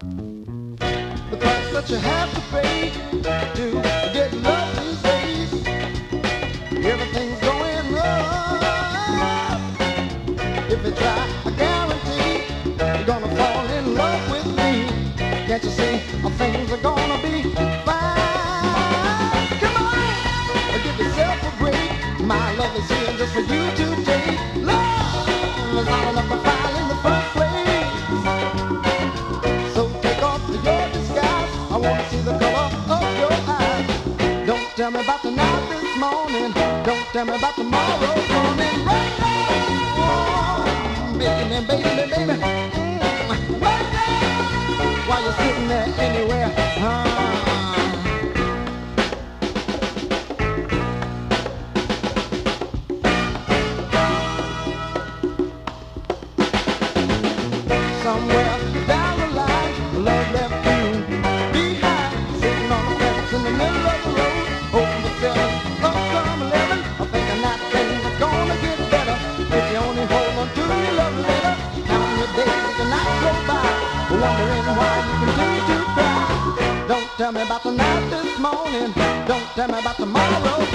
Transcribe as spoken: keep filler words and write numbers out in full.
The price that you have to pay to get love these days. Everything's going up. If you try, I guarantee you're gonna fall in love with me. Can't you see things are gonna be fine? Come on, give yourself a break. My love is here just for you today. Love is not enough to find in the first place. So take off your disguise. I wanna see the color of your eyes. Don't tell me about the night this morning. Don't tell me about tomorrow's morning. Right now, baby, baby, baby. Mm, right now, while you're sitting there anywhere. Uh, Somewhere down the line, love left you behind, sitting on the fence in the middle of the road, hoping for seven of some eleven. I'm thinking that things are gonna get better if you only hold on to your love letter. Counting the days and nights go by, wondering why you continue to cry. Don't tell me about the night this morning. Don't tell me about tomorrow.